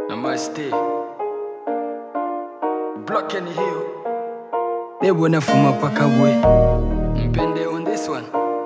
Namaste. Block any hill. They wanna form a pack away. Mpende on this one.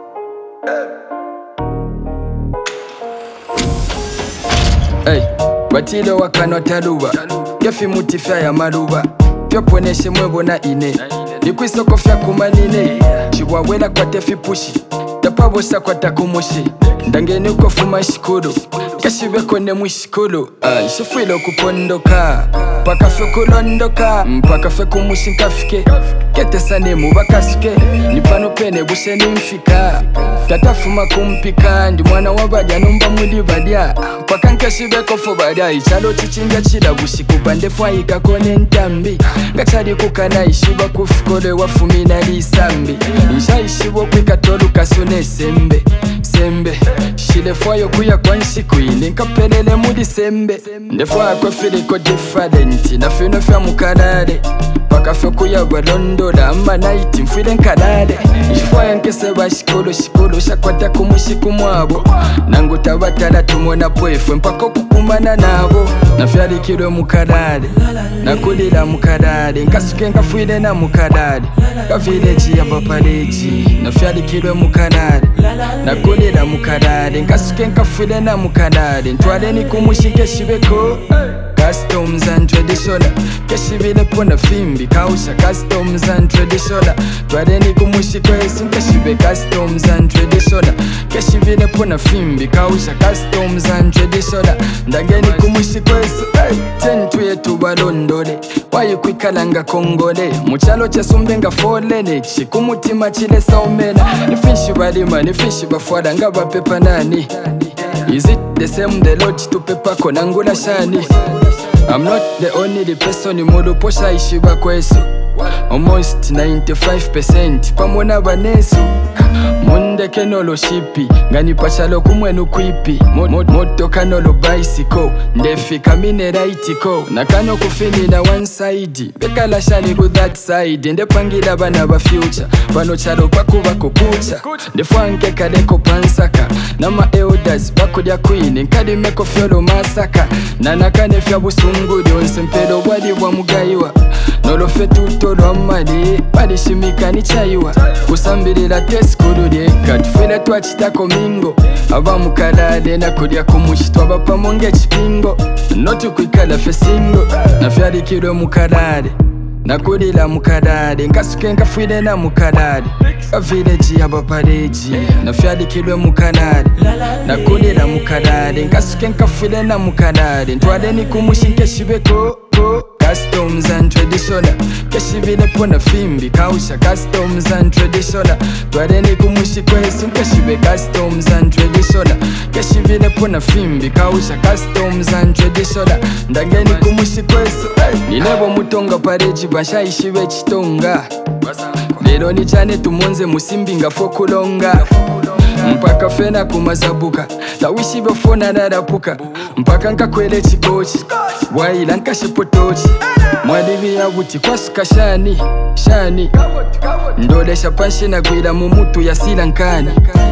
Hey, batilo wakano taluba. Yafi mutifya ya maluba. Vyoponeshe mwebo na ine. Nikwisoko fya kumanine. Chiwawela kwa tefi pushi. Tapabosa kwa takumushi. Ndangeni uko fuma shikuru. Kashibeko ne mwishikulu. Shifwilo kupondoka. Paka fe kulondoka. Mpaka fe kumushikafike. Kete sane mubakasike. Nipano pene bushe nimfika. Tatafuma kumpika. Ndi mwana wabadia numba muli badia. Paka nkashibeko fobadia. Ichalo chichinga chila bushiku bande fwaika kone ntambi. Gachari kukana ishiba kufikole wafumina lisambi. Insha ishibo kwikatolu kasune sembe. Sembe, shile fwayo kuya kwa nshiku ili nkapelele mudi sembe. Ndefwa kwa filiko different, na fino fya mukarare. Paka fyo kuya walondola, amba naiti mfwile nkarare. Ishfwa nkese ba shikolo, shakwata kumushiku mwabo. Nangu tabatala tumona pwefwe, mpako kukumana nabo. Na fyalikilwe mukarare, na kulila mukarare. Nkasuke nkafwile na mukarare. Ka village ya bapaleji, na fyalikilwe mukarare. Na kulila mukarare, nkasuke nkafwile na mukarare. Ntwale ni kumushike shibeko. Customs and traditional. Keshibile pona fimbi kausha. Customs and traditional. Twale ni kumushike yesu keshibe. Customs and traditional. Keshibile pona fimbi kausha. Customs and traditional. Ndageni kumushike yesu. Tentu yetu balondole. Wayi kwikalanga kongole. Muchalo chesumbe nga folene. Chikumutima chile saumena. Nifishi balima, nifishi bafwada nga bapepa nani. Is it the same the Lord to pepa konangula shani? I'm not the only person mulu posha ishiba kwesu. Almost 95% pamona banesu. Munde kenolo shipi ngani pachalo kumwenu kwipi. Moto kanolo bicycle ndefi kamine rightiko. Nakano kufini na one side bekala shani ku that side. Nde pangila bana ba future bano chalo pakuba kukucha. Ndefwanke kaleko pansaka nama elders bakudya queen nkadi meko fyolo masaka. Nanakane fya busungu lyonse mpelo bwali bwa mugayiwa. Nolofe tutolo amali bali shimika ni chayiwa. Kusambirila tesikulu lyeka tufile twachitako mingo. Aba mukalade na kudya kumushitwa bapamonge chipingo. Noti kwikala fe singo na fyalikilwe mukalade. Na kulila mukalade nkasuke nkafwile na mukalade. Ka village ya bapaleji na fyalikilwe mukalade. Na kulila mukalade nkasuke nkafwile na mukalade. Ntwale ni kumushike shibeko. Customs and traditional. Keshibile pona fimbi kausha. Customs and traditional. Twale ni kumushiko yesu keshibe. Customs and traditional. Keshibile pona fimbi kausha. Customs and traditional. Ndageni kumushiko yesu. Nilebo mutonga pareji basha ishibe chitonga. Lero ni chane tumonze musimbi nga fokulonga. Mpaka fena kumazabuka. La wishibe fona narapuka. Mpaka nkakwele chikochi. Waila nkashipotochi. Mwalibi ya buti kwa suka shani. Shani ndole shapanshi na gwila mumutu ya sila nkani.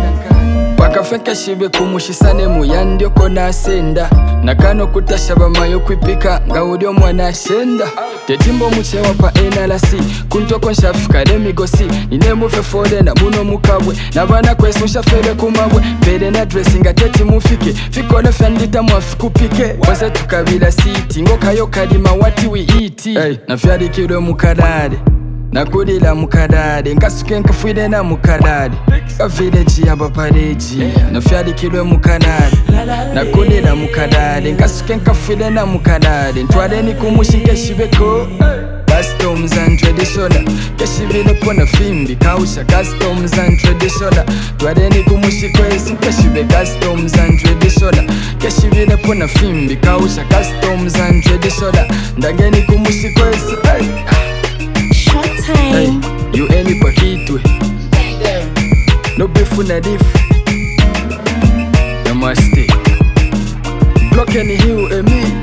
Paka fenka shibe kumushisane muyandi oko na senda. Nakano kutashaba mayo kwipika nga ulio mwana shenda. Tetimbo muchewa pa enalasi kuntoko nshafika lemigosi. Nine mufe fole na muno mukabwe. Na bana kwesu nshafele kumabwe. Pele na dressinga teti mufike. Fikole fyandita mwafikupike. Wase tukabila siti ngoka yo kalima wati we iti. Na fyalikilwe mukalade. Na kulila mukalade nkasuke nkafwile na mukalade. Ka village ya bapaleji na fyalikilwe mukalade. Na kulila mukalade nkasuke nkafwile na mukalade. Ntwale ni kumushike shibeko. Customs and traditional. Keshibile pona fimbi kausha. Customs and traditional. Twale ni kumushiko yesu keshibe. Customs and traditional. Keshibile pona fimbi kausha. Customs and traditional. Ndageni kumushiko yesu. Hey, you any pakitwe. No befu na difu. Namaste. Block any hill emi.